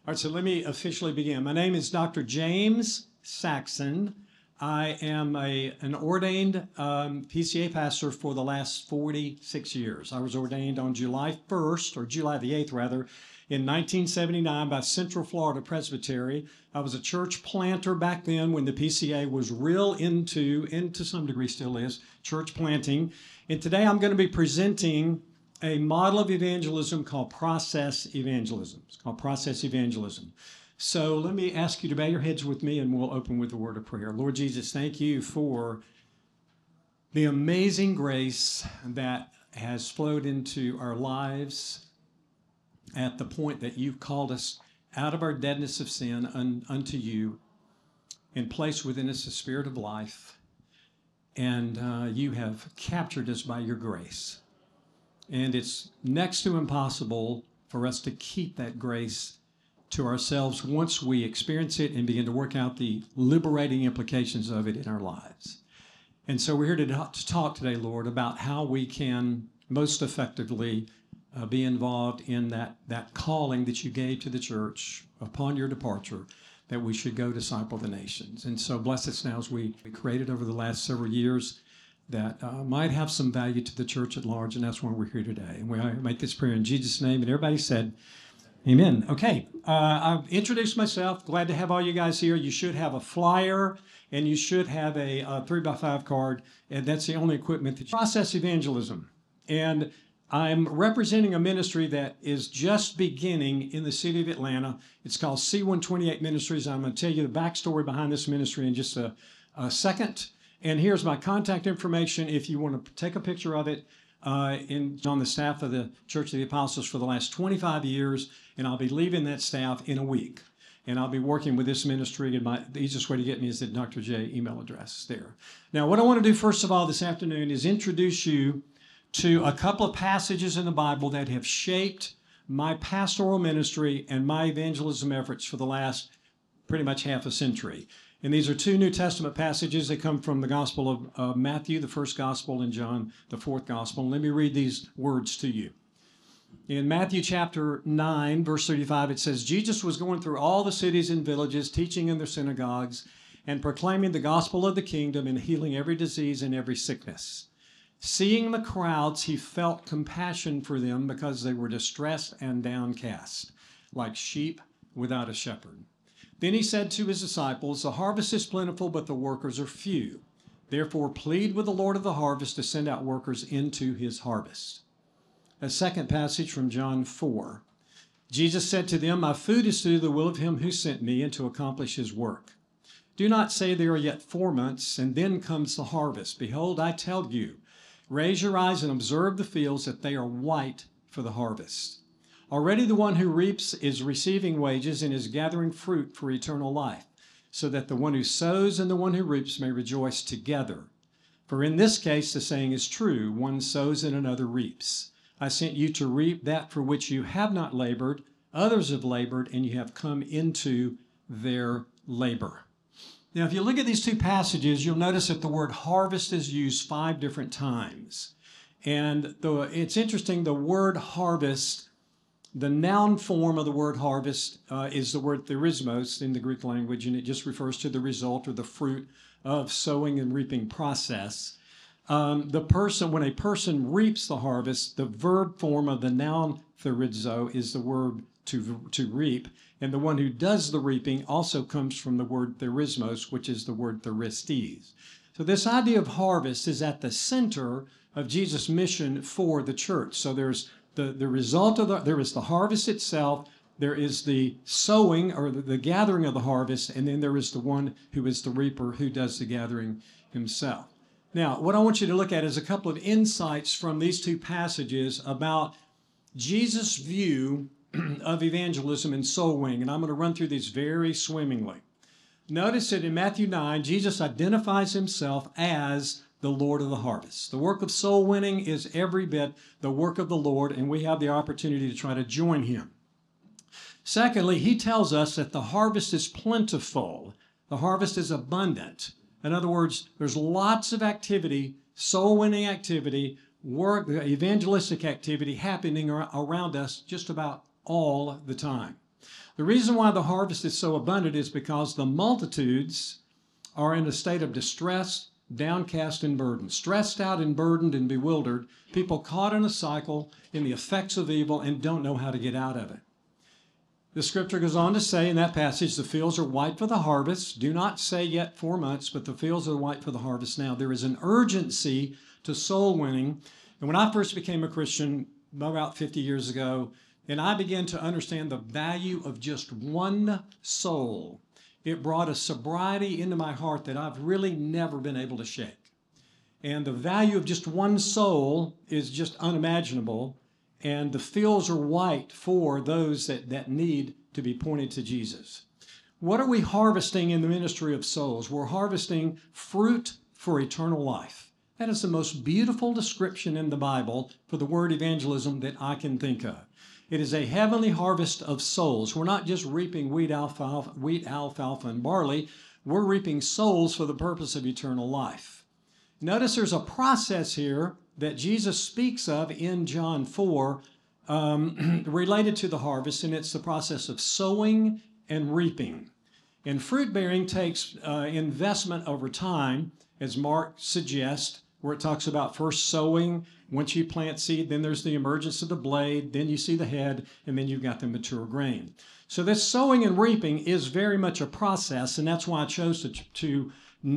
All right, so let me officially begin. My name is Dr. James Saxon. I am an ordained PCA pastor for the last 46 years. I was ordained on July 1st, or July the 8th rather, in 1979 by Central Florida Presbytery. I was a church planter back then when the PCA was real into some degree still is, church planting. And today I'm going to be presenting a model of evangelism called process evangelism. It's called process evangelism. So let me ask you to bow your heads with me and we'll open with a word of prayer. Lord Jesus, thank you for the amazing grace that has flowed into our lives at the point that you've called us out of our deadness of sin unto you and placed within us the spirit of life. And you have captured us by your grace. And it's next to impossible for us to keep that grace to ourselves once we experience it and begin to work out the liberating implications of it in our lives. And so we're here to talk today, Lord, about how we can most effectively be involved in that calling that you gave to the church upon your departure, that we should go disciple the nations. And so bless us now as we created over the last several years that might have some value to the church at large, and that's why we're here today. And we make this prayer in Jesus' name, and everybody said, amen. Okay, I've introduced myself. Glad to have all you guys here. You should have a flyer, and you should have a 3x5 card, and that's the only equipment that you process evangelism. And I'm representing a ministry that is just beginning in the city of Atlanta. It's called C128 Ministries. I'm going to tell you the backstory behind this ministry in just a second. And here's my contact information if you want to take a picture of it. On the staff of the Church of the Apostles for the last 25 years, and I'll be leaving that staff in a week. And I'll be working with this ministry, and the easiest way to get me is the Dr. J email address there. Now, what I want to do first of all this afternoon is introduce you to a couple of passages in the Bible that have shaped my pastoral ministry and my evangelism efforts for the last pretty much half a century. And these are two New Testament passages that come from the Gospel of Matthew, the first Gospel, and John, the fourth Gospel. And let me read these words to you. In Matthew chapter 9, verse 35, it says, Jesus was going through all the cities and villages, teaching in their synagogues, and proclaiming the gospel of the kingdom and healing every disease and every sickness. Seeing the crowds, he felt compassion for them because they were distressed and downcast, like sheep without a shepherd. Then he said to his disciples, the harvest is plentiful, but the workers are few. Therefore, plead with the Lord of the harvest to send out workers into his harvest. A second passage from John 4. Jesus said to them, my food is to do the will of him who sent me and to accomplish his work. Do not say there are yet 4 months, and then comes the harvest. Behold, I tell you, raise your eyes and observe the fields, that they are white for the harvest. Already the one who reaps is receiving wages and is gathering fruit for eternal life, so that the one who sows and the one who reaps may rejoice together. For in this case the saying is true, one sows and another reaps. I sent you to reap that for which you have not labored, others have labored, and you have come into their labor. Now, if you look at these two passages, you'll notice that the word harvest is used 5 different times. And it's interesting, the word harvest, the noun form of the word harvest is the word therismos in the Greek language, and it just refers to the result or the fruit of sowing and reaping process. When a person reaps the harvest, the verb form of the noun therizo is the word to reap, and the one who does the reaping also comes from the word therismos, which is the word theristes. So this idea of harvest is at the center of Jesus' mission for the church. So there's the result of there is the harvest itself, there is the sowing or the gathering of the harvest, and then there is the one who is the reaper who does the gathering himself. Now, what I want you to look at is a couple of insights from these two passages about Jesus' view of evangelism and soul winning, and I'm going to run through these very swimmingly. Notice that in Matthew 9, Jesus identifies himself as the Lord of the harvest. The work of soul winning is every bit the work of the Lord, and we have the opportunity to try to join him. Secondly, he tells us that the harvest is plentiful. The harvest is abundant. In other words, there's lots of activity, soul winning activity, work, evangelistic activity happening around us just about all the time. The reason why the harvest is so abundant is because the multitudes are in a state of distress, downcast and burdened, stressed out and burdened and bewildered, people caught in a cycle in the effects of evil and don't know how to get out of it. The scripture goes on to say in that passage, the fields are white for the harvest. Do not say yet 4 months, but the fields are white for the harvest now. There is an urgency to soul winning. And when I first became a Christian about 50 years ago, and I began to understand the value of just one soul, it brought a sobriety into my heart that I've really never been able to shake. And the value of just one soul is just unimaginable. And the fields are white for those that need to be pointed to Jesus. What are we harvesting in the ministry of souls? We're harvesting fruit for eternal life. That is the most beautiful description in the Bible for the word evangelism that I can think of. It is a heavenly harvest of souls. We're not just reaping wheat, alfalfa, and barley. We're reaping souls for the purpose of eternal life. Notice there's a process here that Jesus speaks of in John 4 related to the harvest, and it's the process of sowing and reaping. And fruit bearing takes investment over time, as Mark suggests, where it talks about first sowing. Once you plant seed, then there's the emergence of the blade, then you see the head, and then you've got the mature grain. So this sowing and reaping is very much a process, and that's why I chose to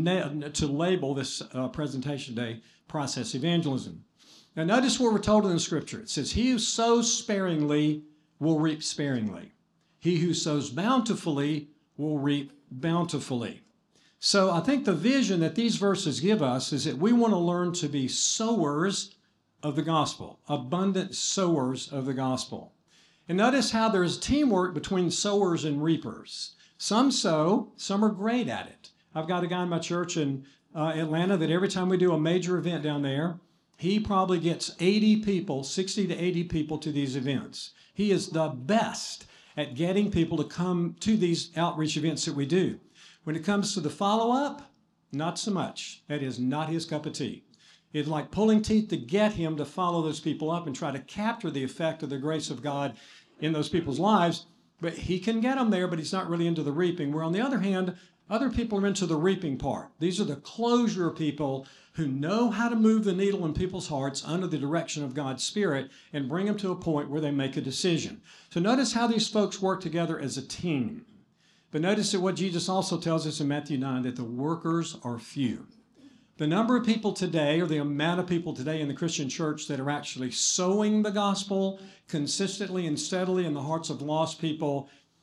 label this presentation today process evangelism. Now notice what we're told in the scripture. It says, he who sows sparingly will reap sparingly. He who sows bountifully will reap bountifully. So I think the vision that these verses give us is that we want to learn to be sowers of the gospel, abundant sowers of the gospel. And notice how there's teamwork between sowers and reapers. Some sow, some are great at it. I've got a guy in my church in Atlanta that every time we do a major event down there, he probably gets 80 people, 60 to 80 people to these events. He is the best at getting people to come to these outreach events that we do. When it comes to the follow-up, not so much. That is not his cup of tea. It's like pulling teeth to get him to follow those people up and try to capture the effect of the grace of God in those people's lives. But he can get them there, but he's not really into the reaping. Where on the other hand, other people are into the reaping part. These are the closure people who know how to move the needle in people's hearts under the direction of God's Spirit and bring them to a point where they make a decision. So notice how these folks work together as a team. But notice that what Jesus also tells us in Matthew 9, that the workers are few. The number of people today, or the amount of people today in the Christian church that are actually sowing the gospel consistently and steadily in the hearts of lost people,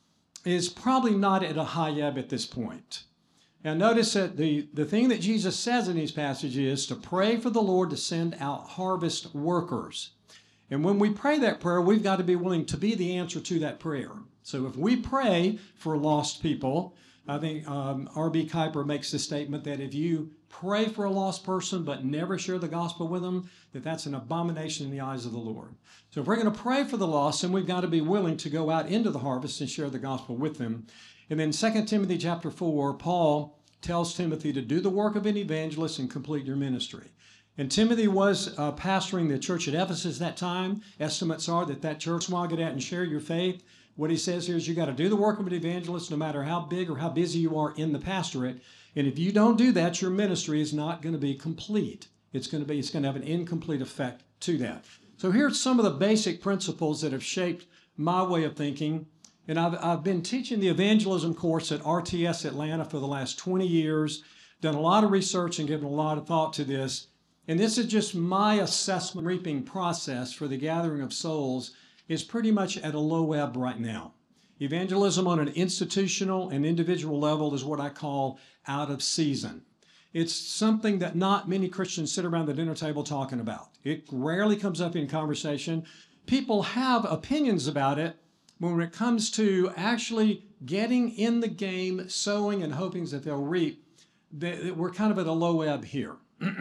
is probably not at a high ebb at this point. Now notice that the thing that Jesus says in these passages is to pray for the Lord to send out harvest workers. And when we pray that prayer, we've got to be willing to be the answer to that prayer. So if we pray for lost people, I think R.B. Kuiper makes the statement that if you pray for a lost person but never share the gospel with them, that's an abomination in the eyes of the Lord. So if we're going to pray for the lost, then we've got to be willing to go out into the harvest and share the gospel with them. And then 2 Timothy chapter 4, Paul tells Timothy to do the work of an evangelist and complete your ministry. And Timothy was pastoring the church at Ephesus that time. Estimates are that church will get out and share your faith. What he says here is you got to do the work of an evangelist no matter how big or how busy you are in the pastorate. And if you don't do that, your ministry is not going to be complete. It's going to have an incomplete effect to that. So here's some of the basic principles that have shaped my way of thinking. And I've been teaching the evangelism course at RTS Atlanta for the last 20 years, done a lot of research and given a lot of thought to this. And this is just my assessment reaping process for the gathering of souls is pretty much at a low ebb right now. Evangelism on an institutional and individual level is what I call out of season. It's something that not many Christians sit around the dinner table talking about. It rarely comes up in conversation. People have opinions about it, but when it comes to actually getting in the game, sowing and hoping that they'll reap, we're kind of at a low ebb here.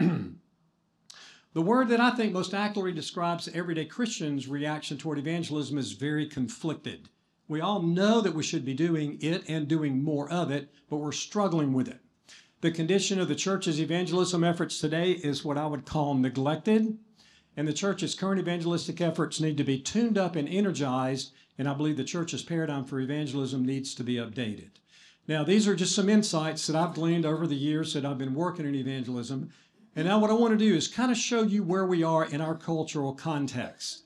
The word that I think most accurately describes everyday Christians' reaction toward evangelism is very conflicted. We all know that we should be doing it and doing more of it, but we're struggling with it. The condition of the church's evangelism efforts today is what I would call neglected, and the church's current evangelistic efforts need to be tuned up and energized and I believe the church's paradigm for evangelism needs to be updated. Now, these are just some insights that I've gleaned over the years that I've been working in evangelism. And now what I want to do is kind of show you where we are in our cultural context.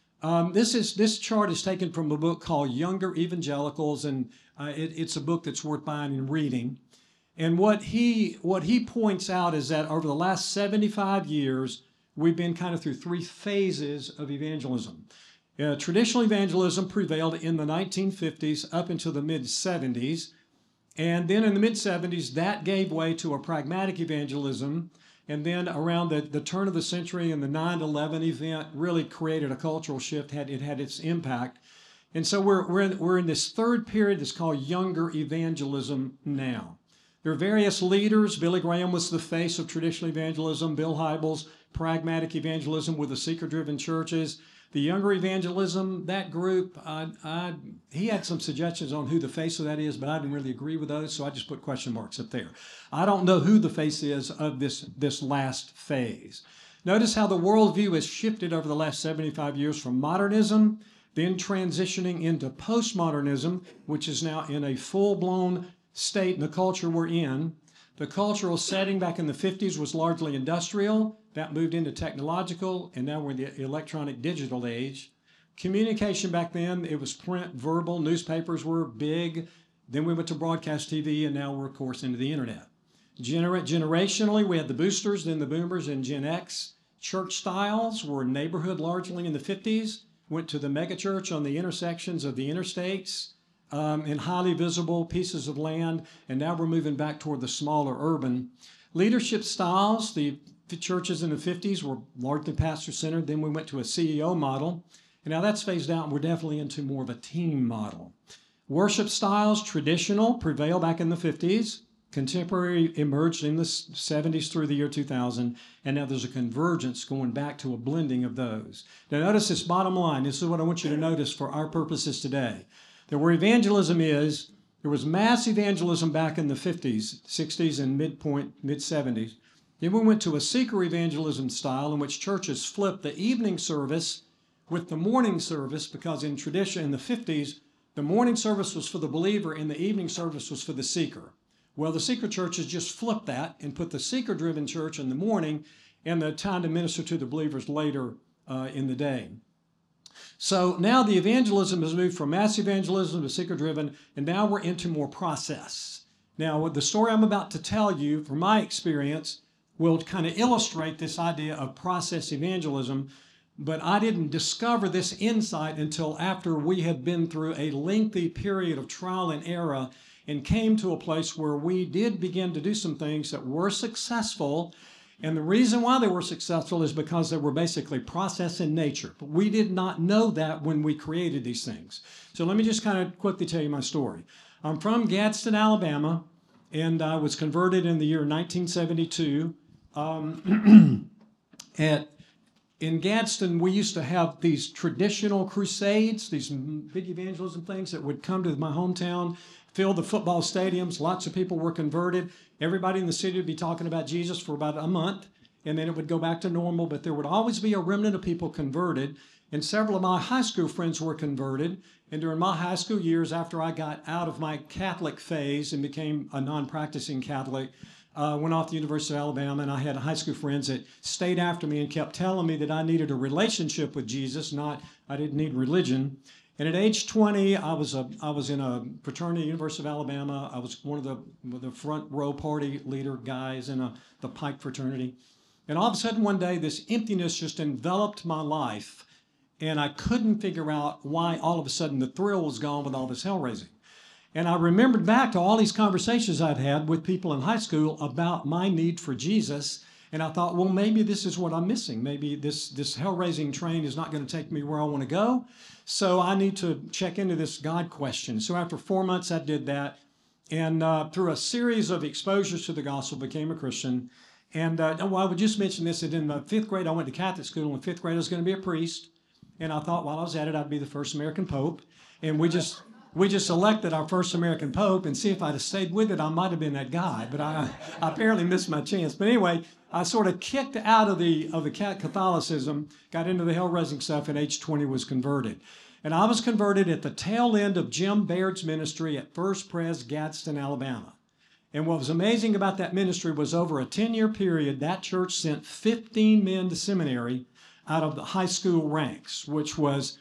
This chart is taken from a book called Younger Evangelicals, and it's a book that's worth buying and reading. And what he points out is that over the last 75 years, we've been kind of through three phases of evangelism. Traditional evangelism prevailed in the 1950s up until the mid-70s. And then in the mid-70s, that gave way to a pragmatic evangelism. And then around the turn of the century and the 9/11 event really created a cultural shift. It had its impact. And so we're in this third period that's called younger evangelism now. There are various leaders. Billy Graham was the face of traditional evangelism. Bill Hybels, pragmatic evangelism with the seeker-driven churches. The younger evangelism, that group, he had some suggestions on who the face of that is, but I didn't really agree with those, so I just put question marks up there. I don't know who the face is of this last phase. Notice how the worldview has shifted over the last 75 years from modernism, then transitioning into postmodernism, which is now in a full-blown state in the culture we're in. The cultural setting back in the 50s was largely industrial. That moved into technological, and now we're in the electronic digital age. Communication back then, it was print, verbal, newspapers were big. Then we went to broadcast TV, and now we're, of course, into the internet. Generationally, we had the boosters, then the boomers, and Gen X. Church styles were neighborhood largely in the 50s, went to the megachurch on the intersections of the interstates, in highly visible pieces of land, and now we're moving back toward the smaller urban. Leadership styles, the churches in the 50s were largely pastor-centered. Then we went to a CEO model, and now that's phased out, and we're definitely into more of a team model. Worship styles, traditional, prevailed back in the 50s. Contemporary emerged in the 70s through the year 2000, and now there's a convergence going back to a blending of those. Now notice this bottom line. This is what I want you to notice for our purposes today. That where evangelism is, there was mass evangelism back in the 50s, 60s, and mid-70s. Then we went to a seeker evangelism style in which churches flipped the evening service with the morning service, because in tradition in the 50s, the morning service was for the believer and the evening service was for the seeker. Well, the seeker churches just flipped that and put the seeker-driven church in the morning and the time to minister to the believers later in the day. So now the evangelism has moved from mass evangelism to seeker-driven, and now we're into more process. Now, the story I'm about to tell you, from my experience, will kind of illustrate this idea of process evangelism, but I didn't discover this insight until after we had been through a lengthy period of trial and error and came to a place where we did begin to do some things that were successful. And the reason why they were successful is because they were basically process in nature. But we did not know that when we created these things. So let me just kind of quickly tell you my story. I'm from Gadsden, Alabama, and I was converted in the year 1972. In Gadsden, we used to have these traditional crusades, these big evangelism things that would come to my hometown, fill the football stadiums. Lots of people were converted. Everybody in the city would be talking about Jesus for about a month, and then it would go back to normal, but there would always be a remnant of people converted, and several of my high school friends were converted. And during my high school years, after I got out of my Catholic phase and became a non-practicing Catholic, went off to the University of Alabama, and I had high school friends that stayed after me and kept telling me that I needed a relationship with Jesus, not I didn't need religion. And at age 20, I was in a fraternity at the University of Alabama. I was one of the front row party leader guys in the Pike fraternity. And all of a sudden one day, this emptiness just enveloped my life, and I couldn't figure out why all of a sudden the thrill was gone with all this hell raising. And I remembered back to all these conversations I'd had with people in high school about my need for Jesus. And I thought, well, maybe this is what I'm missing. Maybe this hell-raising train is not going to take me where I want to go. So I need to check into this God question. So after 4 months, I did that. And through a series of exposures to the gospel, became a Christian. And I would just mention this, that in the 5th grade, I went to Catholic school. In 5th grade, I was going to be a priest. And I thought while I was at it, I'd be the first American Pope. And we just elected our first American Pope, and see if I'd have stayed with it, I might have been that guy, but I apparently missed my chance. But anyway, I sort of kicked out of the Catholicism, got into the hell-raising stuff, at age 20 was converted. And I was converted at the tail end of Jim Baird's ministry at First Pres Gadsden, Alabama. And what was amazing about that ministry was over a 10-year period, that church sent 15 men to seminary out of the high school ranks, which was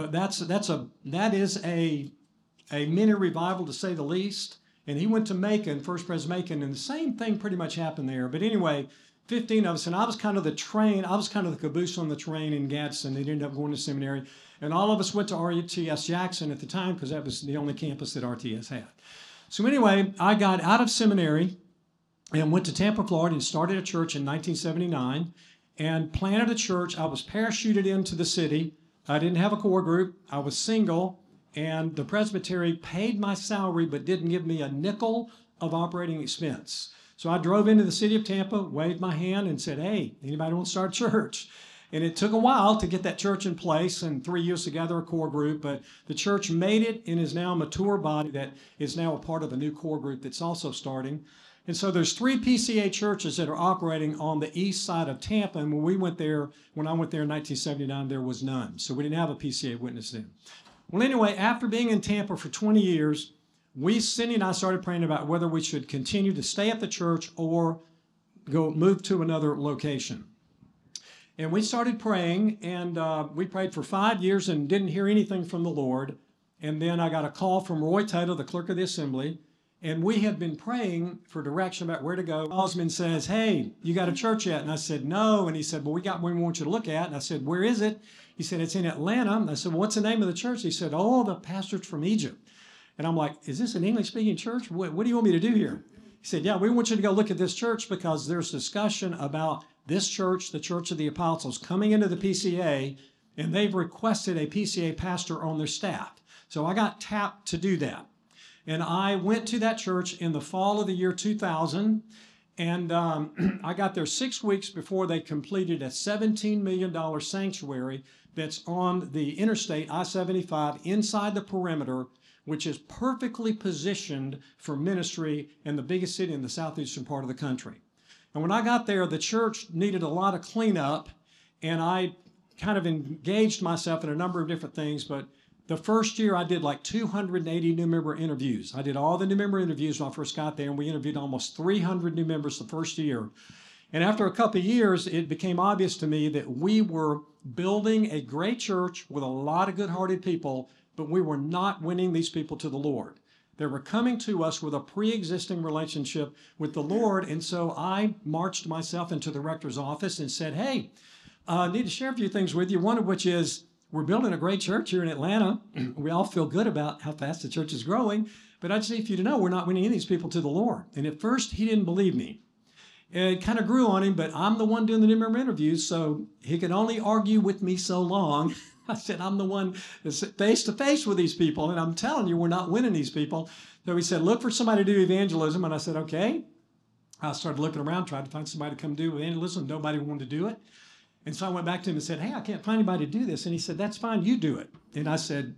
that is a mini revival, to say the least. And he went to Macon, First Pres Macon, and the same thing pretty much happened there. But anyway, 15 of us, and I was kind of the caboose on the train in Gadsden. They ended up going to seminary. And all of us went to RTS Jackson at the time because that was the only campus that RTS had. So anyway, I got out of seminary and went to Tampa, Florida, and started a church in 1979 and planted a church. I was parachuted into the city. I didn't have a core group. I was single, and the presbytery paid my salary but didn't give me a nickel of operating expense. So I drove into the city of Tampa, waved my hand, and said, hey, anybody want to start a church? And it took a while to get that church in place and 3 years to gather a core group, but the church made it and is now a mature body that is now a part of a new core group that's also starting. And so there's 3 PCA churches that are operating on the east side of Tampa. And when I went there in 1979, there was none. So we didn't have a PCA witness then. Well, anyway, after being in Tampa for 20 years, Cindy and I started praying about whether we should continue to stay at the church or move to another location. And we started praying, and we prayed for 5 years and didn't hear anything from the Lord. And then I got a call from Roy Taylor, the clerk of the assembly, and we had been praying for direction about where to go. Osmond says, hey, you got a church yet? And I said, no. And he said, well, we got one we want you to look at. And I said, where is it? He said, it's in Atlanta. And I said, well, what's the name of the church? He said, oh, the pastor's from Egypt. And I'm like, is this an English-speaking church? What do you want me to do here? He said, yeah, we want you to go look at this church because there's discussion about this church, the Church of the Apostles, coming into the PCA, and they've requested a PCA pastor on their staff. So I got tapped to do that. And I went to that church in the fall of the year 2000, and I got there 6 weeks before they completed a $17 million sanctuary that's on the interstate I-75 inside the perimeter, which is perfectly positioned for ministry in the biggest city in the southeastern part of the country. And when I got there, the church needed a lot of cleanup, and I kind of engaged myself in a number of different things, but the first year I did like 280 new member interviews. I did all the new member interviews when I first got there, and we interviewed almost 300 new members the first year. And after a couple of years, it became obvious to me that we were building a great church with a lot of good-hearted people, but we were not winning these people to the Lord. They were coming to us with a pre-existing relationship with the Lord, and so I marched myself into the rector's office and said, hey, I need to share a few things with you, one of which is we're building a great church here in Atlanta. We all feel good about how fast the church is growing, but I just need you to know we're not winning any of these people to the Lord. And at first, he didn't believe me. It kind of grew on him, but I'm the one doing the new member interviews, so he could only argue with me so long. I said, I'm the one that's face to face with these people, and I'm telling you, we're not winning these people. So he said, look for somebody to do evangelism. And I said, okay. I started looking around, tried to find somebody to come do evangelism. Nobody wanted to do it. And so I went back to him and said, hey, I can't find anybody to do this. And he said, that's fine, you do it. And I said,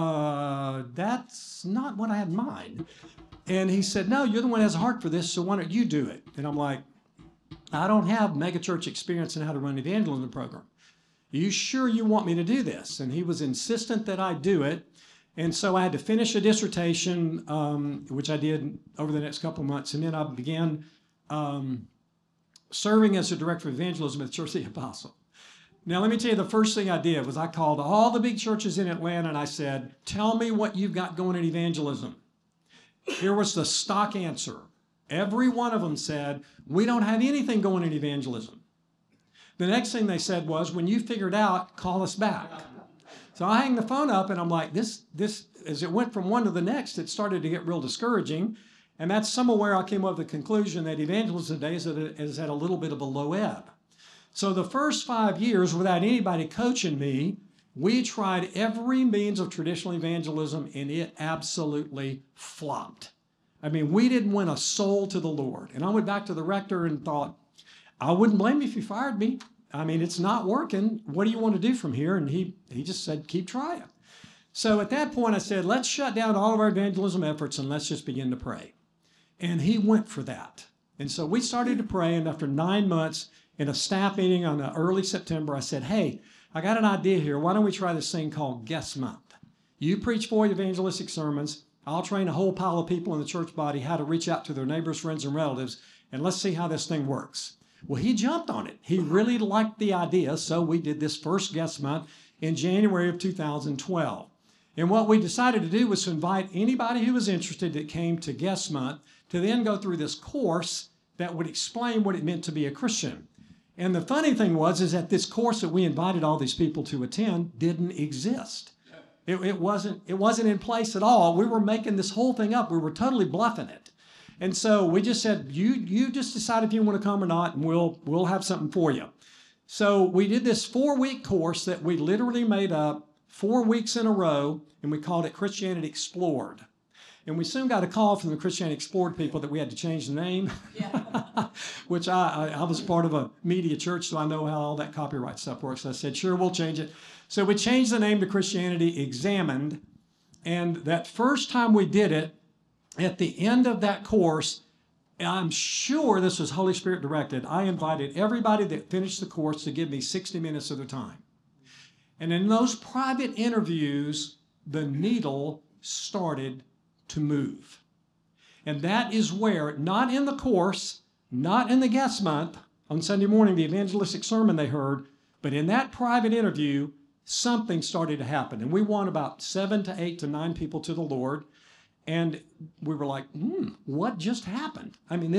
that's not what I had in mind. And he said, no, you're the one who has a heart for this, so why don't you do it? And I'm like, I don't have megachurch experience in how to run an evangelism program. Are you sure you want me to do this? And he was insistent that I do it. And so I had to finish a dissertation, which I did over the next couple of months. And then I began serving as the director of evangelism at the Church of the Apostle. Now, let me tell you, the first thing I did was I called all the big churches in Atlanta and I said, tell me what you've got going in evangelism. Here was the stock answer. Every one of them said, we don't have anything going in evangelism. The next thing they said was, when you figure it out, call us back. So I hang the phone up and I'm like, this, as it went from one to the next, it started to get real discouraging. And that's somewhere I came up with the conclusion that evangelism today is at a little bit of a low ebb. So the first 5 years, without anybody coaching me, we tried every means of traditional evangelism and it absolutely flopped. I mean, we didn't win a soul to the Lord. And I went back to the rector and thought, I wouldn't blame you if you fired me. I mean, it's not working. What do you want to do from here? And he just said, keep trying. So at that point, I said, let's shut down all of our evangelism efforts and let's just begin to pray. And he went for that. And so we started to pray. And after 9 months in a staff meeting on early September, I said, hey, I got an idea here. Why don't we try this thing called Guest Month? You preach 4 evangelistic sermons. I'll train a whole pile of people in the church body how to reach out to their neighbors, friends, and relatives, and let's see how this thing works. Well, he jumped on it. He really liked the idea, so we did this first guest month in January of 2012. And what we decided to do was to invite anybody who was interested that came to guest month to then go through this course that would explain what it meant to be a Christian. And the funny thing is that this course that we invited all these people to attend didn't exist. It wasn't in place at all. We were making this whole thing up. We were totally bluffing it. And so we just said, you just decide if you want to come or not, and we'll have something for you. So we did this 4-week course that we literally made up 4 weeks in a row, and we called it Christianity Explored. And we soon got a call from the Christianity Explored people that we had to change the name, which I was part of a media church, so I know how all that copyright stuff works. So I said, sure, we'll change it. So we changed the name to Christianity Examined. And that first time we did it, at the end of that course, I'm sure this was Holy Spirit directed, I invited everybody that finished the course to give me 60 minutes of their time. And in those private interviews, the needle started to move. And that is where, not in the course, not in the guest month, on Sunday morning, the evangelistic sermon they heard, but in that private interview, something started to happen. And we won about 7 to 8 to 9 people to the Lord. And we were like, what just happened? I mean,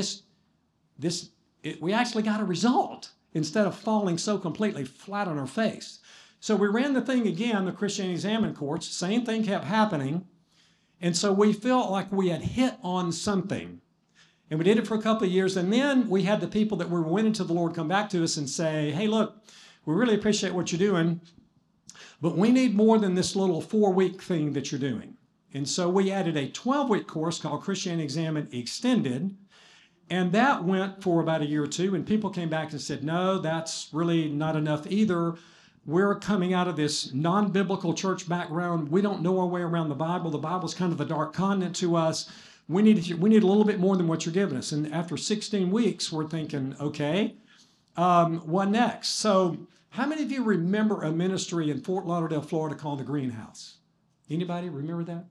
we actually got a result instead of falling so completely flat on our face. So we ran the thing again, the Christianity Examined course. Same thing kept happening. And so we felt like we had hit on something. And we did it for a couple of years. And then we had the people that were winning to the Lord come back to us and say, hey, look, we really appreciate what you're doing, but we need more than this little 4-week thing that you're doing. And so we added a 12-week course called Christianity Examined Extended, and that went for about a year or two, and people came back and said, no, that's really not enough either. We're coming out of this non-biblical church background. We don't know our way around the Bible. The Bible's kind of a dark continent to us. We need a little bit more than what you're giving us. And after 16 weeks, we're thinking, okay, what next? So how many of you remember a ministry in Fort Lauderdale, Florida called the Greenhouse? Anybody remember that?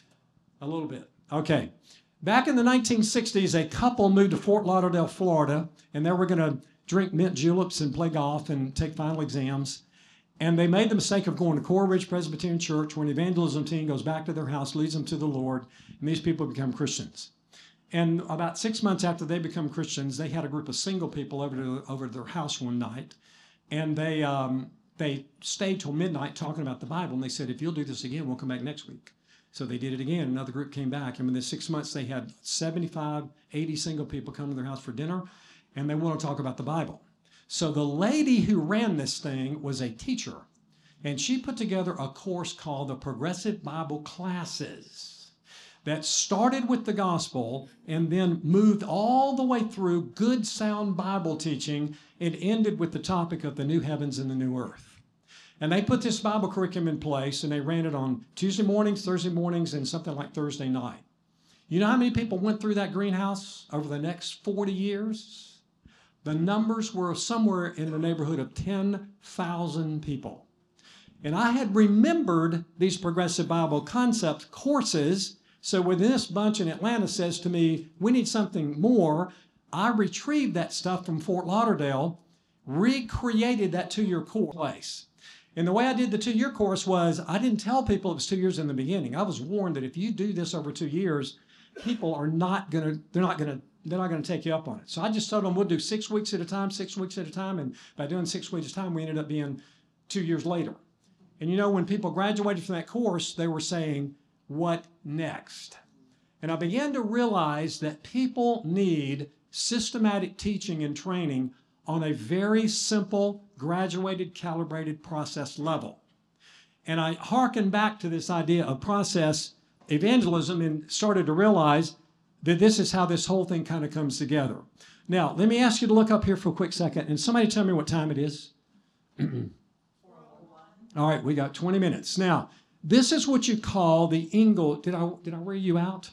A little bit. Okay. Back in the 1960s, a couple moved to Fort Lauderdale, Florida, and they were going to drink mint juleps and play golf and take final exams. And they made the mistake of going to Coral Ridge Presbyterian Church, where an evangelism team goes back to their house, leads them to the Lord, and these people become Christians. And about 6 months after they become Christians, they had a group of single people over to their house one night, and they stayed till midnight talking about the Bible, and they said, if you'll do this again, we'll come back next week. So they did it again. Another group came back, and within 6 months, they had 75, 80 single people come to their house for dinner, and they want to talk about the Bible. So the lady who ran this thing was a teacher, and she put together a course called the Progressive Bible Classes that started with the gospel and then moved all the way through good, sound Bible teaching and ended with the topic of the new heavens and the new earth. And they put this Bible curriculum in place, and they ran it on Tuesday mornings, Thursday mornings, and something like Thursday night. You know how many people went through that greenhouse over the next 40 years? The numbers were somewhere in the neighborhood of 10,000 people. And I had remembered these progressive Bible concept courses. So when this bunch in Atlanta says to me, we need something more, I retrieved that stuff from Fort Lauderdale, recreated that 2-year course place. And the way I did the 2-year course was I didn't tell people it was 2 years in the beginning. I was warned that if you do this over 2 years, people are not going to take you up on it. So I just told them we'll do 6 weeks at a time, 6 weeks at a time. And by doing 6 weeks at a time, we ended up being 2 years later. And you know, when people graduated from that course, they were saying, what next? And I began to realize that people need systematic teaching and training on a very simple, graduated, calibrated process level. And I hearkened back to this idea of process evangelism and started to realize that this is how this whole thing kind of comes together. Now, let me ask you to look up here for a quick second, and somebody tell me what time it is. 4:01. All right, we got 20 minutes. Now, this is what you call the Engel. Did I wear you out?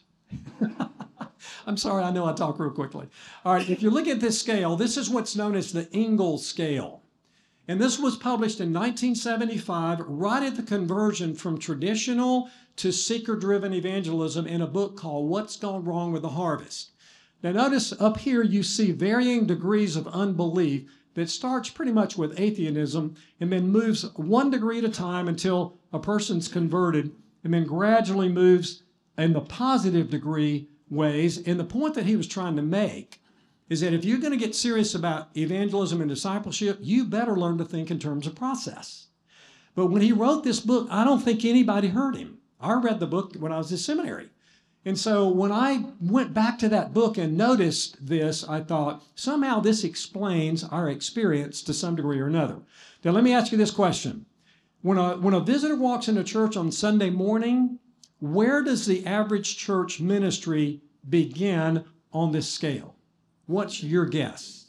I'm sorry, I know I talk real quickly. All right, if you look at this scale, this is what's known as the Engel scale. And this was published in 1975, right at the conversion from traditional to seeker-driven evangelism in a book called What's Gone Wrong with the Harvest. Now notice up here you see varying degrees of unbelief that starts pretty much with atheism and then moves 1 degree at a time until a person's converted, and then gradually moves in the positive degree ways. And the point that he was trying to make is that if you're going to get serious about evangelism and discipleship, you better learn to think in terms of process. But when he wrote this book, I don't think anybody heard him. I read the book when I was in seminary. And so when I went back to that book and noticed this, I thought, somehow this explains our experience to some degree or another. Now, let me ask you this question. When a visitor walks into church on Sunday morning, where does the average church ministry begin on this scale? What's your guess?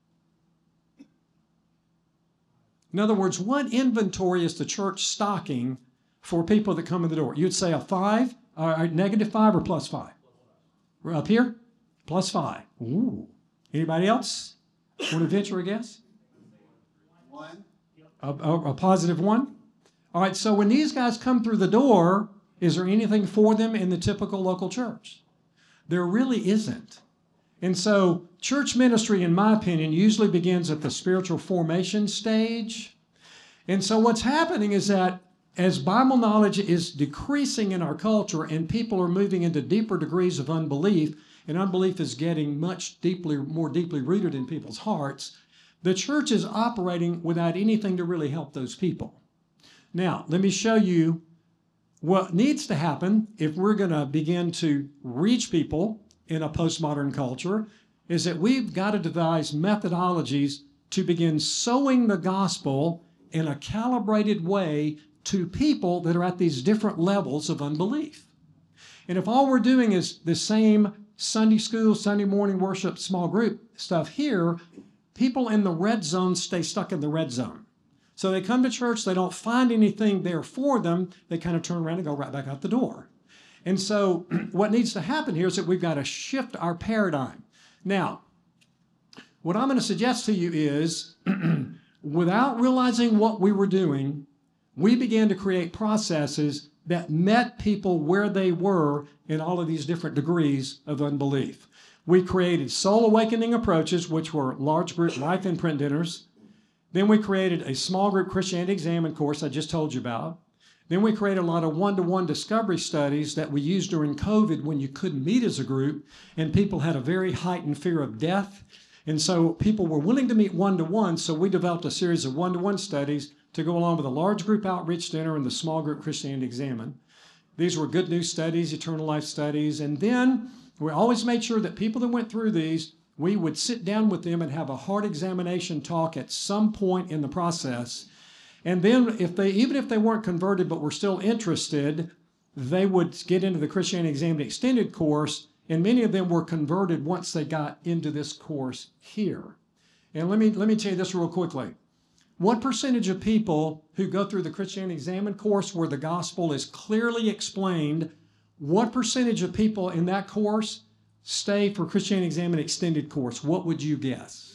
In other words, what inventory is the church stocking for people that come in the door? You'd say a 5, -5 or +5? We're up here? +5. Ooh. Anybody else want to venture a guess? 1. A +1? All right, so when these guys come through the door, is there anything for them in the typical local church? There really isn't. And so church ministry, in my opinion, usually begins at the spiritual formation stage. And so what's happening is that as Bible knowledge is decreasing in our culture and people are moving into deeper degrees of unbelief, and unbelief is getting more deeply rooted in people's hearts, the church is operating without anything to really help those people. Now, let me show you what needs to happen if we're going to begin to reach people in a postmodern culture, is that we've got to devise methodologies to begin sowing the gospel in a calibrated way to people that are at these different levels of unbelief. And if all we're doing is the same Sunday school, Sunday morning worship, small group stuff here, people in the red zone stay stuck in the red zone. So they come to church, they don't find anything there for them, they kind of turn around and go right back out the door. And so what needs to happen here is that we've got to shift our paradigm. Now, what I'm going to suggest to you is, without realizing what we were doing, we began to create processes that met people where they were in all of these different degrees of unbelief. We created soul awakening approaches, which were large group life imprint dinners. Then we created a small group Christianity Examined course I just told you about. Then we created a lot of one-to-one discovery studies that we used during COVID when you couldn't meet as a group and people had a very heightened fear of death. And so people were willing to meet one-to-one, so we developed a series of one-to-one studies to go along with a large group outreach dinner and the small group Christianity Examined. These were good news studies, eternal life studies, and then we always made sure that people that went through these, we would sit down with them and have a heart examination talk at some point in the process. And then even if they weren't converted but were still interested, they would get into the Christianity Examined Extended course, and many of them were converted once they got into this course here. And let me tell you this real quickly. What percentage of people who go through the Christianity Examined course where the gospel is clearly explained, what percentage of people in that course stay for Christianity Examined Extended course? What would you guess?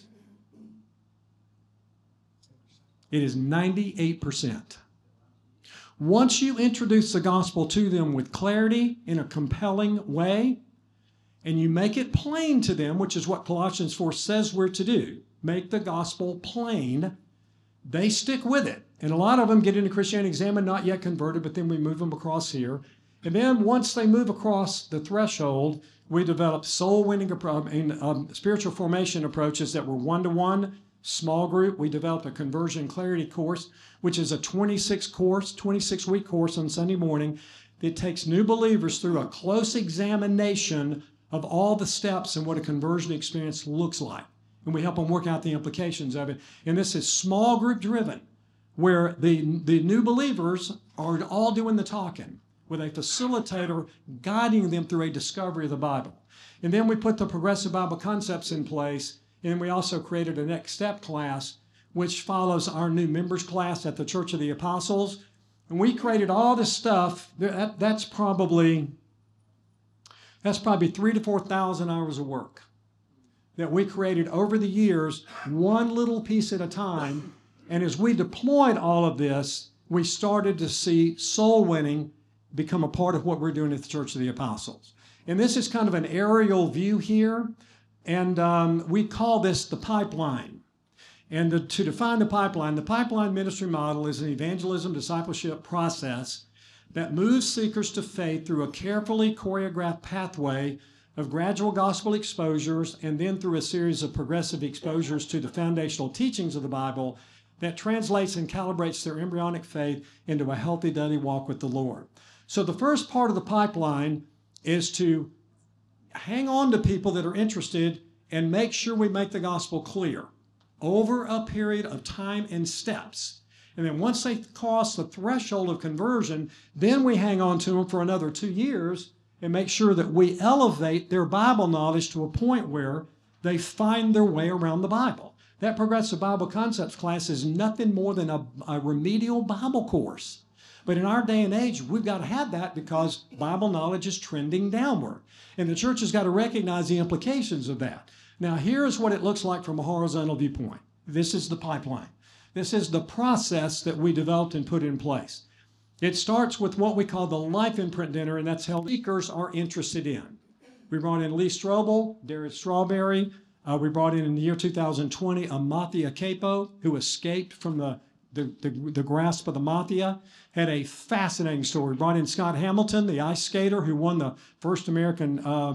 It is 98%. Once you introduce the gospel to them with clarity in a compelling way, and you make it plain to them, which is what Colossians 4 says we're to do, make the gospel plain, they stick with it. And a lot of them get into Christianity Examined, not yet converted, but then we move them across here. And then once they move across the threshold, we develop soul winning and spiritual formation approaches that were one-to-one, small group. We developed a conversion clarity course, which is a 26-week course on Sunday morning that takes new believers through a close examination of all the steps and what a conversion experience looks like. And we help them work out the implications of it. And this is small group driven, where the new believers are all doing the talking, with a facilitator guiding them through a discovery of the Bible. And then we put the progressive Bible concepts in place, and we also created a next step class, which follows our new members class at the Church of the Apostles. And we created all this stuff. That's probably 3,000 to 4,000 hours of work that we created over the years, one little piece at a time. And as we deployed all of this, we started to see soul winning become a part of what we're doing at the Church of the Apostles. And this is kind of an aerial view here. And we call this the pipeline. And to define the pipeline ministry model is an evangelism discipleship process that moves seekers to faith through a carefully choreographed pathway of gradual gospel exposures and then through a series of progressive exposures to the foundational teachings of the Bible that translates and calibrates their embryonic faith into a healthy daily walk with the Lord. So the first part of the pipeline is to hang on to people that are interested and make sure we make the gospel clear over a period of time and steps. And then once they cross the threshold of conversion, then we hang on to them for another 2 years and make sure that we elevate their Bible knowledge to a point where they find their way around the Bible. That Progressive Bible Concepts class is nothing more than a remedial Bible course. But in our day and age, we've got to have that because Bible knowledge is trending downward. And the church has got to recognize the implications of that. Now, here's what it looks like from a horizontal viewpoint. This is the pipeline. This is the process that we developed and put in place. It starts with what we call the Life Imprint Dinner, and that's how speakers are interested in. We brought in Lee Strobel, Darius Strawberry. We brought in the year 2020, a Mafia capo who escaped from the grasp of the Mafia, had a fascinating story. We brought in Scott Hamilton, the ice skater who won the first American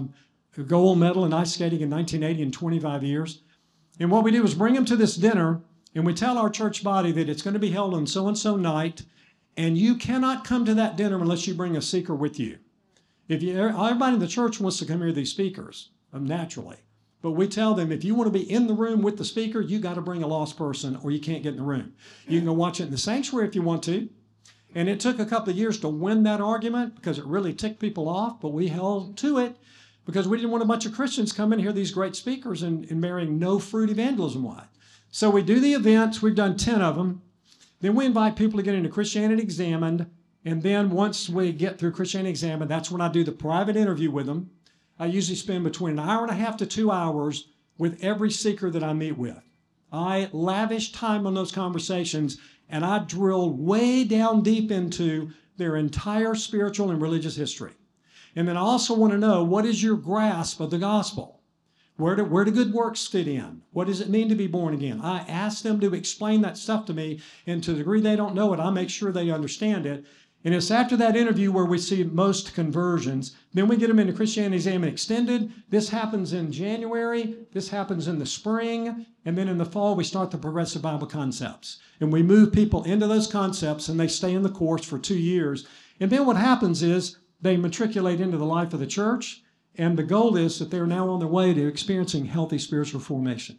gold medal in ice skating in 1980 in 25 years. And what we do is bring him to this dinner, and we tell our church body that it's going to be held on so-and-so night, and you cannot come to that dinner unless you bring a seeker with you. Everybody in the church wants to come hear these speakers, naturally. But we tell them, if you want to be in the room with the speaker, you got to bring a lost person or you can't get in the room. You can go watch it in the sanctuary if you want to. And it took a couple of years to win that argument because it really ticked people off, but we held to it because we didn't want a bunch of Christians coming and hear these great speakers and marrying no fruit evangelism-wise. So we do the events. We've done 10 of them. Then we invite people to get into Christianity Examined. And then once we get through Christianity Examined, that's when I do the private interview with them. I usually spend between an hour and a half to 2 hours with every seeker that I meet with. I lavish time on those conversations, and I drill way down deep into their entire spiritual and religious history. And then I also want to know, what is your grasp of the gospel? Where do good works fit in? What does it mean to be born again? I ask them to explain that stuff to me, and to the degree they don't know it, I make sure they understand it. And it's after that interview where we see most conversions. Then we get them into Christianity Examined Extended. This happens in January. This happens in the spring. And then in the fall, we start the Progressive Bible Concepts. And we move people into those concepts, and they stay in the course for 2 years. And then what happens is they matriculate into the life of the church. And the goal is that they're now on their way to experiencing healthy spiritual formation.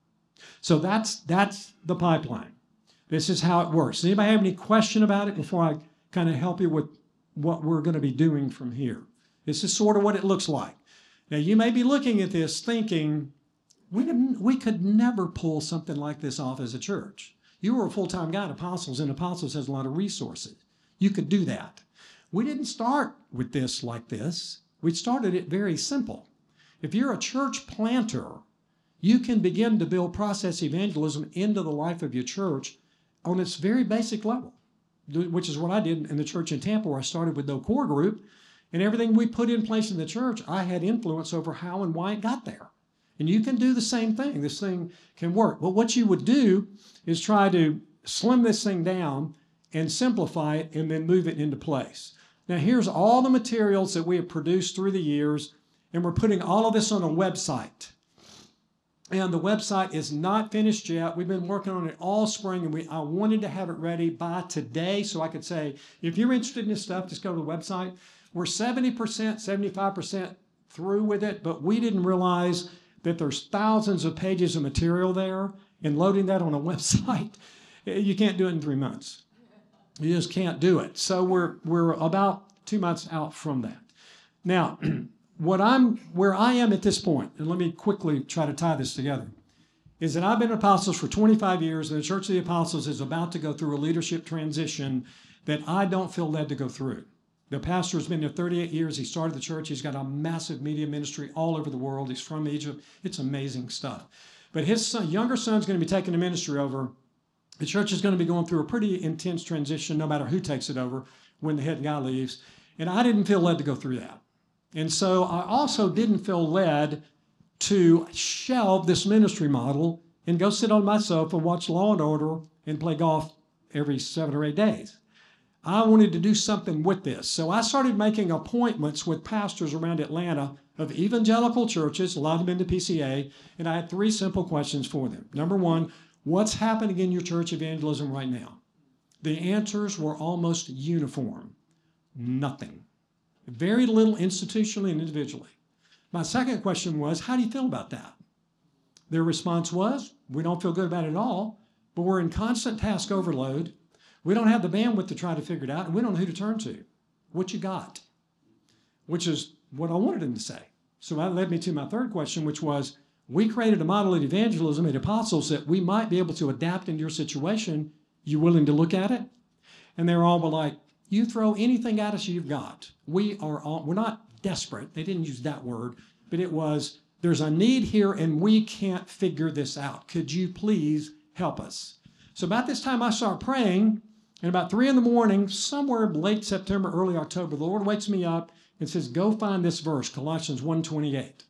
So that's the pipeline. This is how it works. Does anybody have any question about it before I kind of help you with what we're going to be doing from here? This is sort of what it looks like. Now, you may be looking at this thinking, we could never pull something like this off as a church. You were a full-time guy at Apostles, and Apostles has a lot of resources. You could do that. We didn't start with this like this. We started it very simple. If you're a church planter, you can begin to build process evangelism into the life of your church on its very basic level, which is what I did in the church in Tampa, where I started with no core group. And everything we put in place in the church, I had influence over how and why it got there. And you can do the same thing. This thing can work. But what you would do is try to slim this thing down and simplify it and then move it into place. Now, here's all the materials that we have produced through the years, and we're putting all of this on a website. And the website is not finished yet. We've been working on it all spring, and I wanted to have it ready by today so I could say, if you're interested in this stuff, just go to the website. We're 70%, 75% through with it, but we didn't realize that there's thousands of pages of material there, and loading that on a website, you can't do it in 3 months. You just can't do it. So we're about 2 months out from that. Now, where I am at this point, and let me quickly try to tie this together, is that I've been apostles for 25 years, and the Church of the Apostles is about to go through a leadership transition that I don't feel led to go through. The pastor has been there 38 years. He started the church. He's got a massive media ministry all over the world. He's from Egypt. It's amazing stuff. But his younger son's going to be taking the ministry over, the church is going to be going through a pretty intense transition no matter who takes it over when the head guy leaves. And I didn't feel led to go through that. And so I also didn't feel led to shelve this ministry model and go sit on my sofa and watch Law and Order and play golf every 7 or 8 days. I wanted to do something with this. So I started making appointments with pastors around Atlanta of evangelical churches, a lot of them in the PCA, and I had 3 simple questions for them. Number 1, what's happening in your church evangelism right now? The answers were almost uniform. Nothing. Very little institutionally and individually. My second question was, how do you feel about that? Their response was, we don't feel good about it at all, but we're in constant task overload. We don't have the bandwidth to try to figure it out, and we don't know who to turn to. What you got? Which is what I wanted them to say. So that led me to my third question, which was, we created a model of evangelism at Apostles that we might be able to adapt in your situation. You willing to look at it? And they were all like, you throw anything at us you've got. We're not desperate. They didn't use that word, but it was, there's a need here and we can't figure this out. Could you please help us? So about this time I start praying, and about 3 a.m, somewhere late September, early October, the Lord wakes me up and says, go find this verse, Colossians 1:28.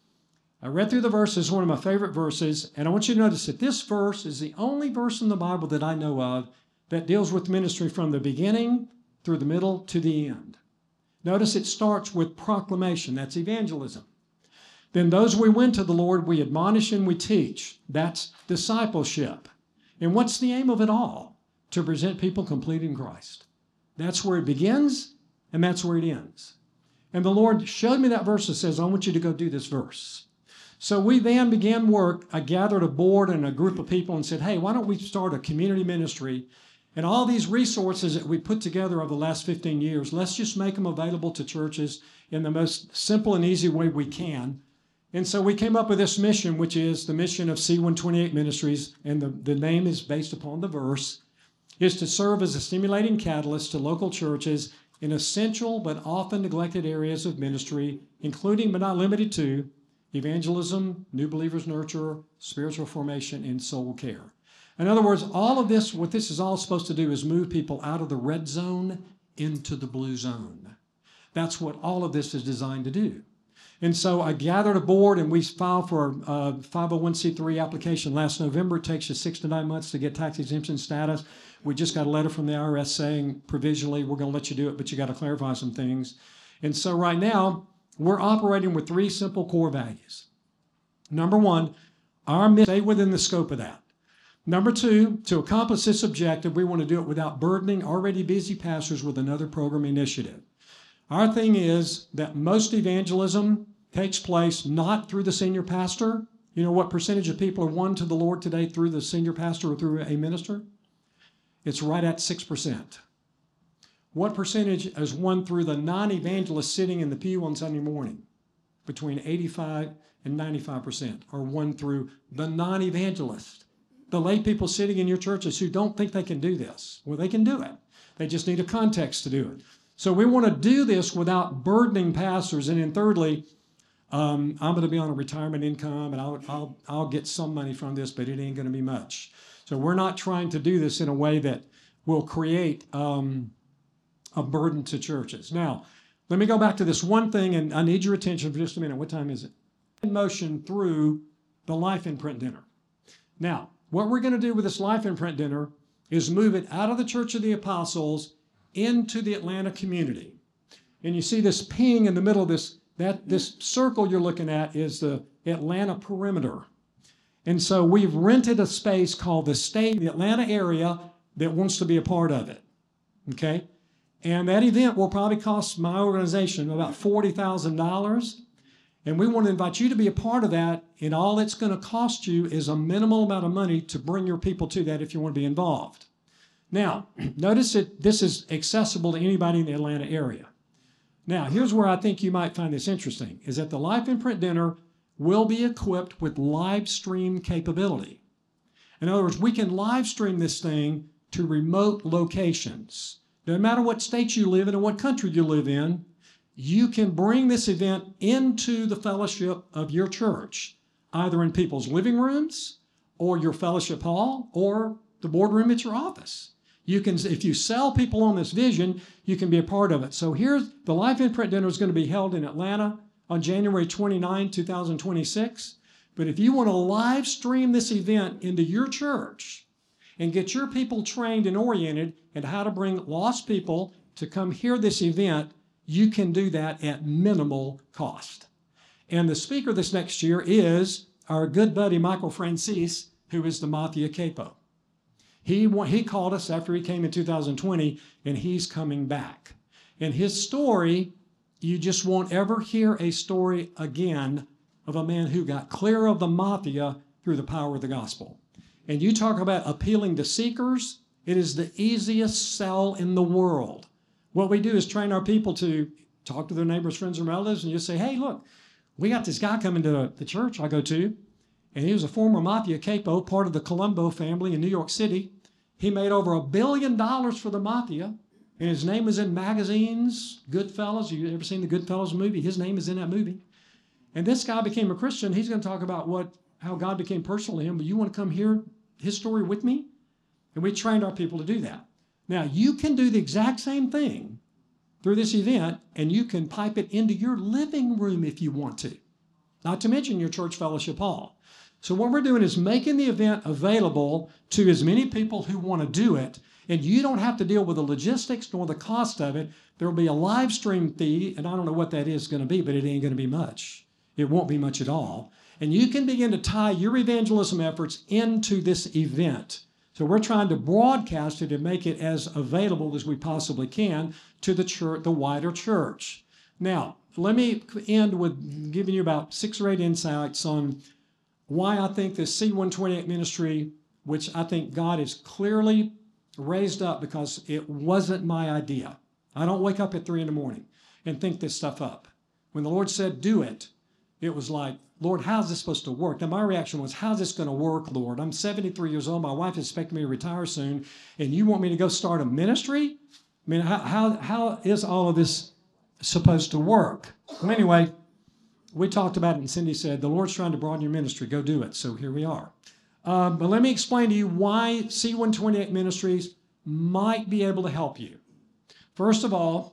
I read through the verse. It's one of my favorite verses, and I want you to notice that this verse is the only verse in the Bible that I know of that deals with ministry from the beginning through the middle to the end. Notice it starts with proclamation. That's evangelism. Then those we win to the Lord, we admonish and we teach. That's discipleship. And what's the aim of it all? To present people complete in Christ. That's where it begins, and that's where it ends. And the Lord showed me that verse that says, I want you to go do this verse. So we then began work. I gathered a board and a group of people and said, hey, why don't we start a community ministry? And all these resources that we put together over the last 15 years, let's just make them available to churches in the most simple and easy way we can. And so we came up with this mission, which is the mission of C128 Ministries, and the name is based upon the verse, is to serve as a stimulating catalyst to local churches in essential but often neglected areas of ministry, including but not limited to evangelism, new believers nurture, spiritual formation, and soul care. In other words, all of this, what this is all supposed to do is move people out of the red zone into the blue zone. That's what all of this is designed to do. And so I gathered a board and we filed for a 501c3 application last November. It takes you 6 to 9 months to get tax exemption status. We just got a letter from the IRS saying provisionally we're going to let you do it, but you got to clarify some things. And so right now we're operating with 3 simple core values. Number 1, our mission, stay within the scope of that. Number 2, to accomplish this objective, we want to do it without burdening already busy pastors with another program initiative. Our thing is that most evangelism takes place not through the senior pastor. You know what percentage of people are won to the Lord today through the senior pastor or through a minister? It's right at 6%. What percentage is won through the non-evangelist sitting in the pew on Sunday morning? Between 85 and 95% are won through the non-evangelist. The lay people sitting in your churches who don't think they can do this. Well, they can do it. They just need a context to do it. So we want to do this without burdening pastors. And then thirdly, I'm going to be on a retirement income, and I'll get some money from this, but it ain't going to be much. So we're not trying to do this in a way that will create a burden to churches. Now, let me go back to this one thing, and I need your attention for just a minute. What time is it? In motion through the Life Imprint Dinner. Now, what we're going to do with this Life Imprint Dinner is move it out of the Church of the Apostles into the Atlanta community. And you see this ping in the middle of this, this circle you're looking at is the Atlanta perimeter. And so we've rented a space called the State, the Atlanta area that wants to be a part of it. Okay? And that event will probably cost my organization about $40,000. And we want to invite you to be a part of that. And all it's going to cost you is a minimal amount of money to bring your people to that if you want to be involved. Now, notice that this is accessible to anybody in the Atlanta area. Now, here's where I think you might find this interesting, is that the Life Imprint Dinner will be equipped with live stream capability. In other words, we can live stream this thing to remote locations. No matter what state you live in and what country you live in, you can bring this event into the fellowship of your church, either in people's living rooms or your fellowship hall or the boardroom at your office. You can, if you sell people on this vision, you can be a part of it. So here's the Life Imprint Dinner is going to be held in Atlanta on January 29, 2026. But if you want to live stream this event into your church and get your people trained and oriented in how to bring lost people to come hear this event, you can do that at minimal cost. And the speaker this next year is our good buddy Michael Francis, who is the Mafia Capo. He called us after he came in 2020, and he's coming back. And his story, you just won't ever hear a story again of a man who got clear of the mafia through the power of the gospel. And you talk about appealing to seekers, it is the easiest sell in the world. What we do is train our people to talk to their neighbors, friends, and relatives, and just say, hey, look, we got this guy coming to the church I go to, and he was a former Mafia Capo, part of the Colombo family in New York City. He made over $1 billion for the Mafia, and his name was in magazines, Goodfellas. You ever seen the Goodfellas movie? His name is in that movie. And this guy became a Christian. He's going to talk about how God became personal to him. But you want to come hear his story with me? And we trained our people to do that. Now, you can do the exact same thing through this event, and you can pipe it into your living room if you want to, not to mention your church fellowship hall. So what we're doing is making the event available to as many people who want to do it, and you don't have to deal with the logistics nor the cost of it. There will be a live stream fee, and I don't know what that is going to be, but it ain't going to be much. It won't be much at all. And you can begin to tie your evangelism efforts into this event. So we're trying to broadcast it and make it as available as we possibly can to the church, the wider church. Now, let me end with giving you about 6 or 8 insights on why I think this C128 ministry, which I think God has clearly raised up because it wasn't my idea. I don't wake up at 3 in the morning and think this stuff up. When the Lord said, do it, it was like, Lord, how's this supposed to work? Now, my reaction was, how's this going to work, Lord? I'm 73 years old. My wife is expecting me to retire soon, and you want me to go start a ministry? I mean, how is all of this supposed to work? Well, anyway, we talked about it, and Cindy said, the Lord's trying to broaden your ministry. Go do it. So here we are. But let me explain to you why C128 Ministries might be able to help you. First of all,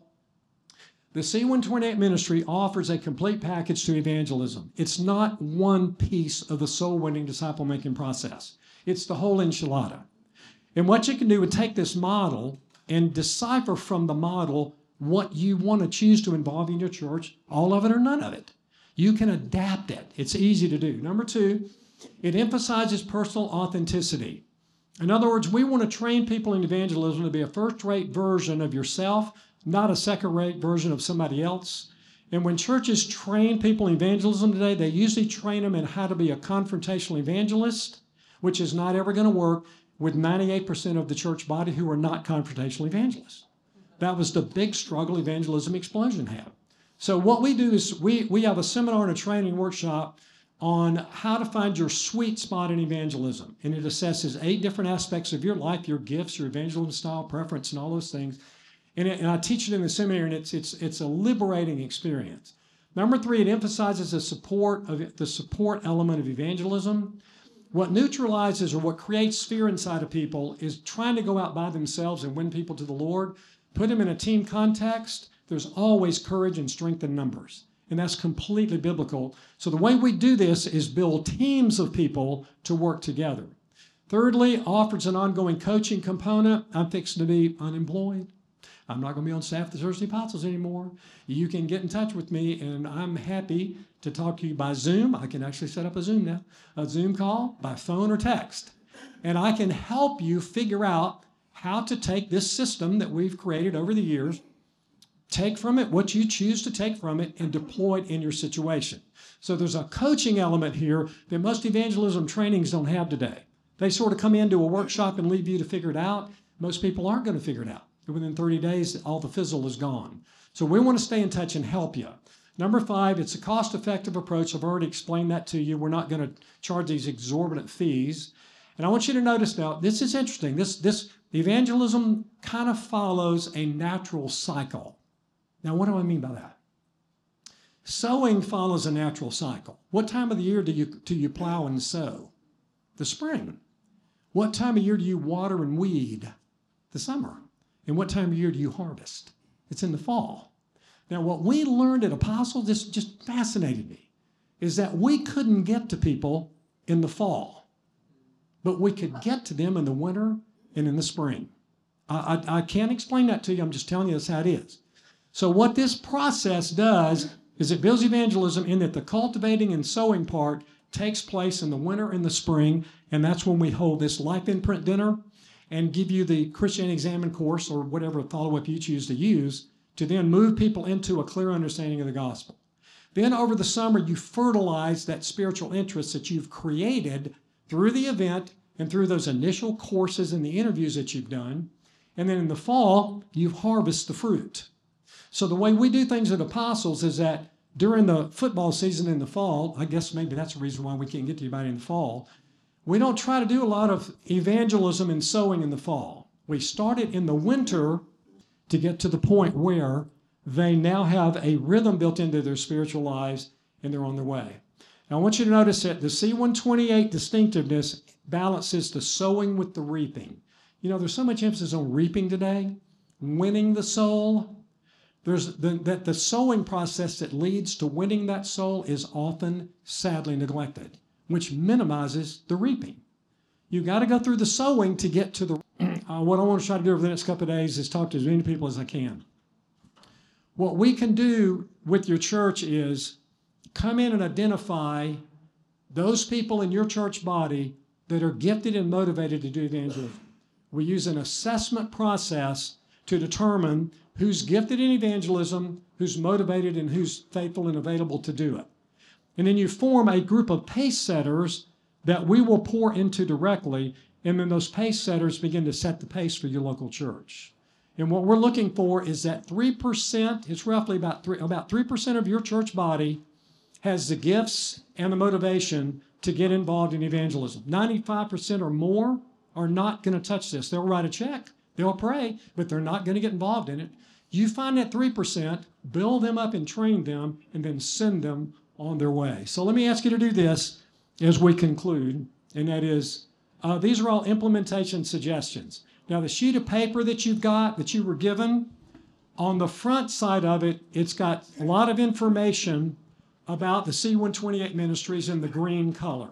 the C128 ministry offers a complete package to evangelism. It's not one piece of the soul-winning, disciple-making process. It's the whole enchilada. And what you can do is take this model and decipher from the model what you want to choose to involve in your church, all of it or none of it. You can adapt it. It's easy to do. Number 2, it emphasizes personal authenticity. In other words, we want to train people in evangelism to be a first-rate version of yourself, not a second-rate version of somebody else. And when churches train people in evangelism today, they usually train them in how to be a confrontational evangelist, which is not ever going to work with 98% of the church body who are not confrontational evangelists. That was the big struggle Evangelism Explosion had. So what we do is we have a seminar and a training workshop on how to find your sweet spot in evangelism. And it assesses 8 different aspects of your life, your gifts, your evangelism style, preference, and all those things. And I teach it in the seminary, and it's a liberating experience. Number 3, it emphasizes the support element of evangelism. What neutralizes or what creates fear inside of people is trying to go out by themselves and win people to the Lord. Put them in a team context. There's always courage and strength in numbers. And that's completely biblical. So the way we do this is build teams of people to work together. Thirdly, offers an ongoing coaching component. I'm fixing to be unemployed. I'm not going to be on staff at the Thursday Apostles anymore. You can get in touch with me, and I'm happy to talk to you by Zoom. I can actually set up a Zoom now, a Zoom call by phone or text. And I can help you figure out how to take this system that we've created over the years, take from it what you choose to take from it, and deploy it in your situation. So there's a coaching element here that most evangelism trainings don't have today. They sort of come into a workshop and leave you to figure it out. Most people aren't going to figure it out. Within 30 days, all the fizzle is gone. So we want to stay in touch and help you. Number 5, it's a cost-effective approach. I've already explained that to you. We're not going to charge these exorbitant fees. And I want you to notice now, this is interesting. This evangelism kind of follows a natural cycle. Now, what do I mean by that? Sowing follows a natural cycle. What time of the year do you plow and sow? The spring. What time of year do you water and weed? The summer. And what time of year do you harvest? It's in the fall. Now, what we learned at Apostle, this just fascinated me, is that we couldn't get to people in the fall, but we could get to them in the winter and in the spring. I can't explain that to you. I'm just telling you that's how it is. So what this process does is it builds evangelism in that the cultivating and sowing part takes place in the winter and the spring, and that's when we hold this Life Imprint dinner and give you the Christianity Examined course or whatever follow-up you choose to use to then move people into a clear understanding of the gospel. Then over the summer, you fertilize that spiritual interest that you've created through the event and through those initial courses and the interviews that you've done. And then in the fall, you harvest the fruit. So the way we do things at Apostles is that during the football season in the fall, I guess maybe that's the reason why we can't get to anybody in the fall, we don't try to do a lot of evangelism and sowing in the fall. We start it in the winter to get to the point where they now have a rhythm built into their spiritual lives and they're on their way. Now I want you to notice that the C128 distinctiveness balances the sowing with the reaping. You know, there's so much emphasis on reaping today, winning the soul. That the sowing process that leads to winning that soul is often sadly neglected, which minimizes the reaping. You got to go through the sowing to get to the. What I want to try to do over the next couple of days is talk to as many people as I can. What we can do with your church is come in and identify those people in your church body that are gifted and motivated to do evangelism. We use an assessment process to determine who's gifted in evangelism, who's motivated, and who's faithful and available to do it. And then you form a group of pace setters that we will pour into directly, and then those pace setters begin to set the pace for your local church. And what we're looking for is that 3%, it's roughly about 3% of your church body has the gifts and the motivation to get involved in evangelism. 95% or more are not going to touch this. They'll write a check, they'll pray, but they're not going to get involved in it. You find that 3%, build them up and train them, and then send them on their way. So let me ask you to do this as we conclude, and that is, these are all implementation suggestions. Now, the sheet of paper that you've got, that you were given, on the front side of it, it's got a lot of information about the C128 ministries in the green color.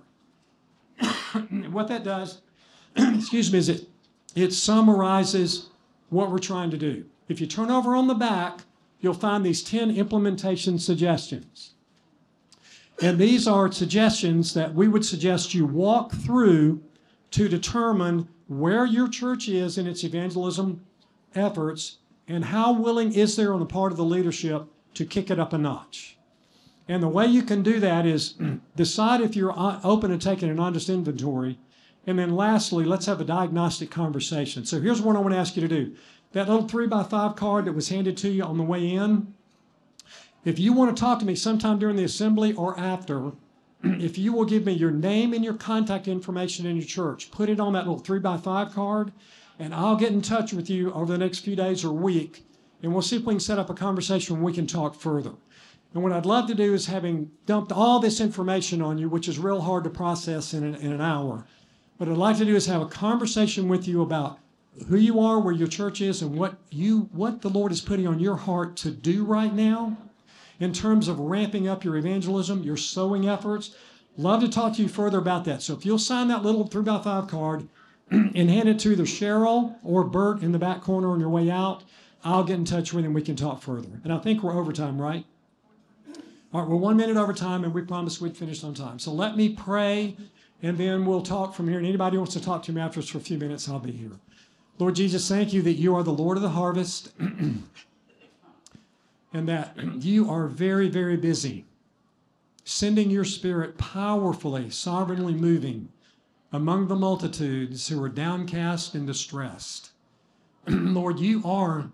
What that does, excuse me, is it summarizes what we're trying to do. If you turn over on the back, you'll find these 10 implementation suggestions. And these are suggestions that we would suggest you walk through to determine where your church is in its evangelism efforts and how willing is there on the part of the leadership to kick it up a notch. And the way you can do that is decide if you're open to taking an honest inventory. And then lastly, let's have a diagnostic conversation. So here's what I want to ask you to do. That little 3x5 card that was handed to you on the way in, if you want to talk to me sometime during the assembly or after, if you will give me your name and your contact information in your church, put it on that little 3x5 card, and I'll get in touch with you over the next few days or week, and we'll see if we can set up a conversation where we can talk further. And what I'd love to do is, having dumped all this information on you, which is real hard to process in an hour, what I'd like to do is have a conversation with you about who you are, where your church is, and what the Lord is putting on your heart to do right now in terms of ramping up your evangelism, your sowing efforts. Love to talk to you further about that. So if you'll sign that little 3x5 card and hand it to either Cheryl or Bert in the back corner on your way out, I'll get in touch with you and we can talk further. And I think we're overtime, right? All right, we're 1 minute over time, and we promised we'd finish on time. So let me pray, and then we'll talk from here. And anybody who wants to talk to me after us for a few minutes, I'll be here. Lord Jesus, thank you that you are the Lord of the harvest and that you are very, very busy sending your Spirit powerfully, sovereignly moving among the multitudes who are downcast and distressed. Lord, you are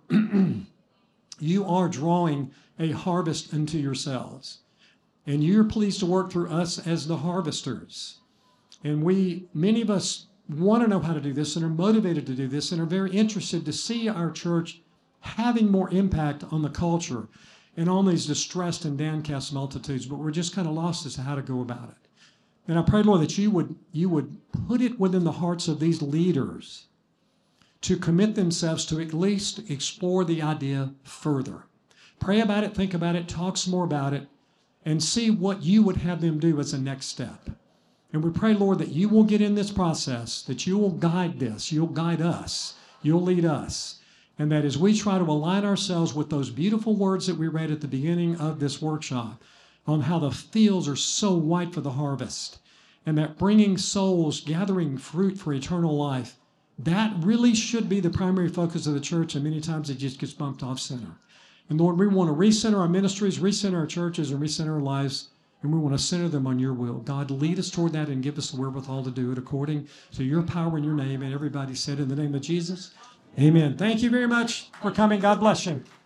drawing a harvest unto yourselves, and you're pleased to work through us as the harvesters. And many of us want to know how to do this and are motivated to do this and are very interested to see our church having more impact on the culture and on these distressed and downcast multitudes, but we're just kind of lost as to how to go about it. And I pray, Lord, that you would put it within the hearts of these leaders to commit themselves to at least explore the idea further. Pray about it, think about it, talk some more about it, and see what you would have them do as a next step. And we pray, Lord, that you will get in this process, that you will guide this, you'll guide us, you'll lead us, and that as we try to align ourselves with those beautiful words that we read at the beginning of this workshop on how the fields are so white for the harvest, and that bringing souls, gathering fruit for eternal life, that really should be the primary focus of the church, and many times it just gets bumped off center. And Lord, we want to recenter our ministries, recenter our churches, and recenter our lives, and we want to center them on your will. God, lead us toward that and give us the wherewithal to do it according to your power and your name. And everybody said, in the name of Jesus, amen. Thank you very much for coming. God bless you.